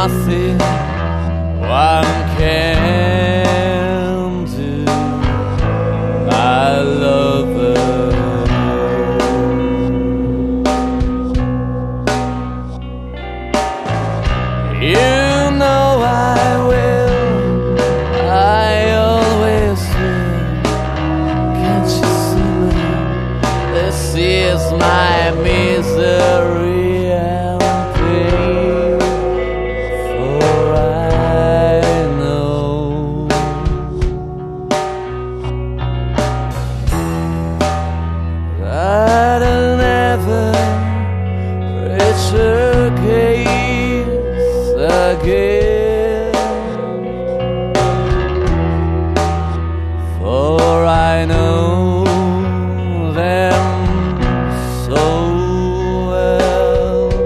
nothing one can do. I love her. You know I will, I always will. Can't you see me? This is my misery and pain. For I know that I'll never reach her gaze again. For I know them so well.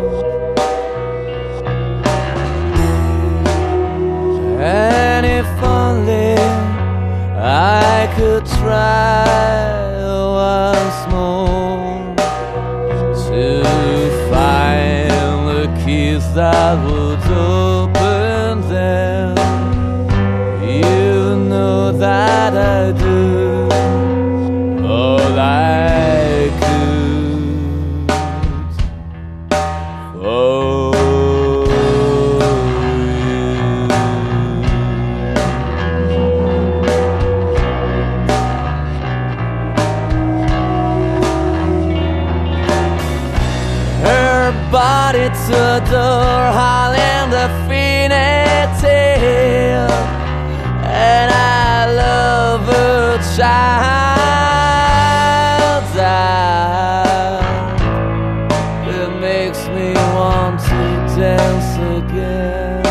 And if only I could try once more to find the keys that would open them. You know that I do all I could for you. Her body to adore, Holland affinity, and I love her child. It makes me want to dance again.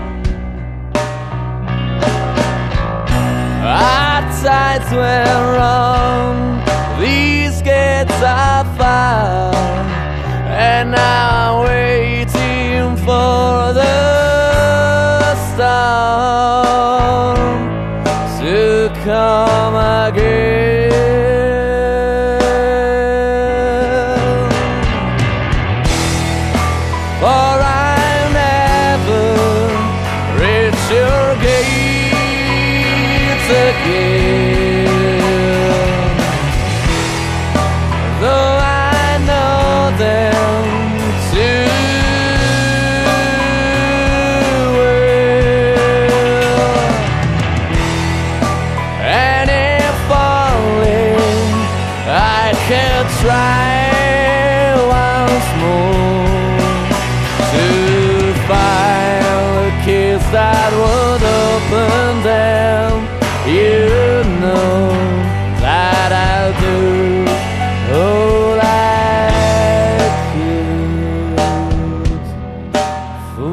Our tides were wrong, these gates are far, and now I'm waiting for the storm to come again. For I never reach your gates again, though I know them too well. And if only I could try once more to find the keys that would open them, you know that I'll do all I could for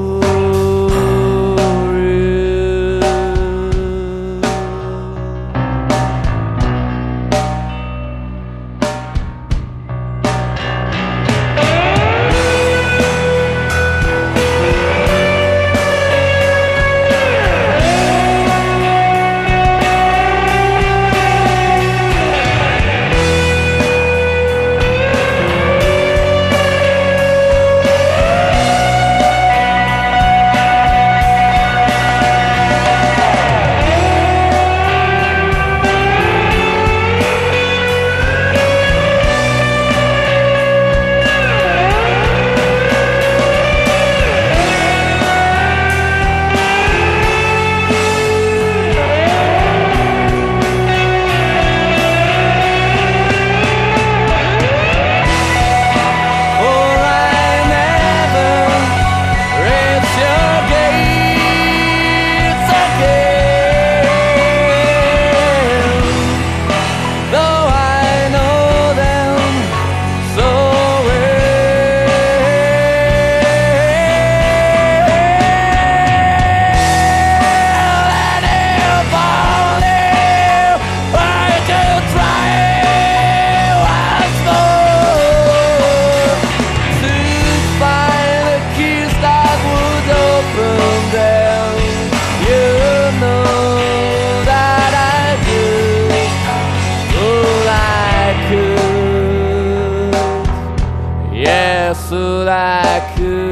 you. Yes, that I could.